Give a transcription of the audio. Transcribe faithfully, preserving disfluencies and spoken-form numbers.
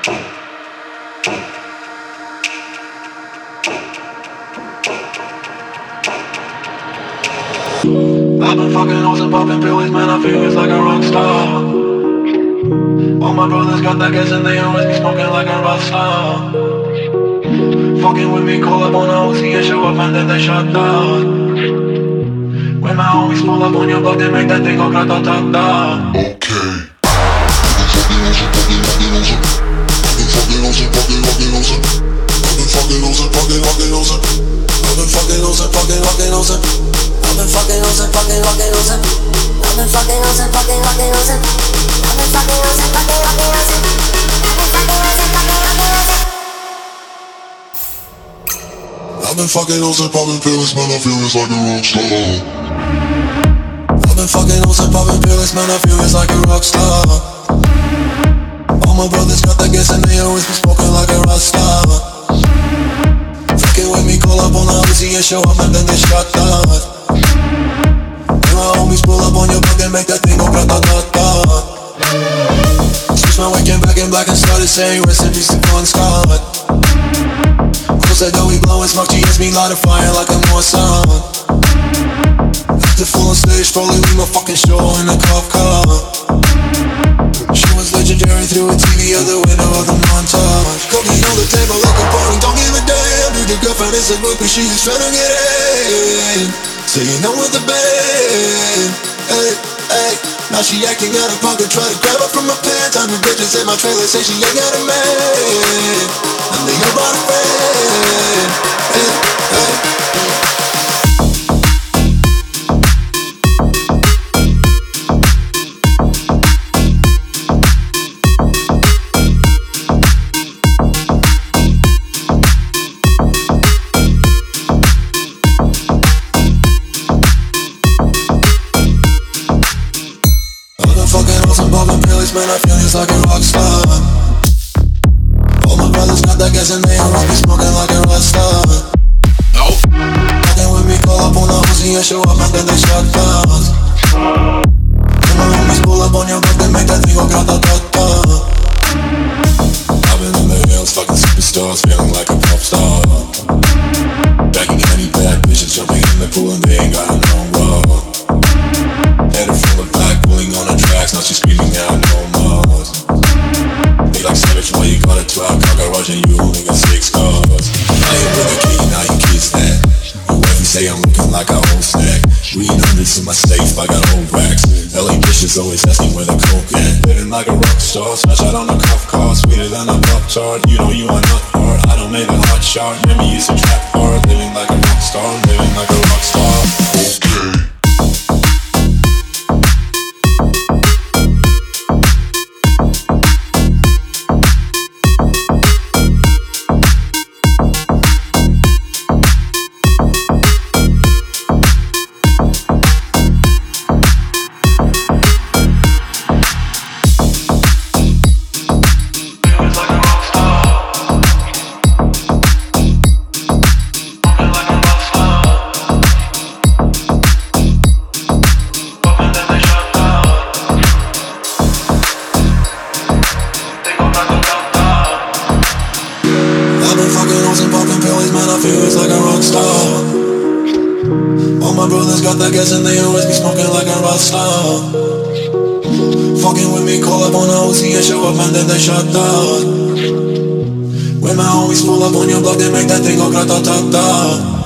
I've been fucking hoes and popping pills, man, I feel it's like a rock star. All my brothers got that gas and they always be smoking like a rock star. Fucking with me, call up on a O C and show up and then they shut down. When my homies pull up on your block, they make that thing go grata-ta-ta. Okay. Fucking losing, fucking, fucking losing. I've been fucking losing, fucking, fucking losing. I've been fucking losing, fucking, fucking losing. I've been fucking losing, fucking, fucking losing. I've been fucking losing, fucking, fucking losing. I've been fucking losing, fucking, fucking losing. I've been fucking losing, fucking, fucking losing. I've been fucking losing, popping pills, man, I feel it's like a rock star. I've been fucking hoes and popping pills, man, I feel it's like a rock star. All my brothers got that gas and they always be smoking like a rock star. Fucking with me, call up on the O C and show up and then they shut down. When my homies pull up on your block and make that thing go grata-ta-ta. Switch my waking back in black and started saying rest in peace to Bon Scott. Close that door, we blowin' smoke, G S me light a fire like a Mossad. After full on stage, probably leave my fucking show in a cop car. She was legendary through a T V out the window of the montage. Cooking on the table like a party, don't give a damn. Dude, the girlfriend is a groupie, she just tryna get in. Saying no with the band. Hey, hey. Now she acting out of pocket, try to grab her from my pants. I'm the bitches in my trailer, say she ain't got a man. And they all brought a friend. Hey, hey. Man, I feel it's like a rock star. All my brothers got that gas and they always be smoking like a rock star. Nope. Fucking with me, call up on the O C and show up and then they shut down. When my homies pull up on your block, they make that thing go grata-ta-ta. I've been in the hills, fucking superstars, feeling like a pop star. Backing any bad bitches, jumping in the pool and they ain't got no road. Headed full of black, pulling on the tracks, now she's screaming out no more. They like savage, why you got a twelve car garage and you only got six cars. I ain't with a key, now you kiss that. Your wifey say I'm looking like a old snack. Reading hundreds in my safe, I got old racks. L A bitches always asking where the coke at. Living like a rock star, smash out on a cop car. Sweeter than a pop tart, you know you are not hard. I don't make a hot shot, remember you used to trap hard. Living like a rock star, living like a rock star. Okay. I guess and they always be smoking like a rock star. Fucking with me, call up on the O C and show up and then they shut down. When my homies pull up on your block, they make that thing go grata-ta-ta.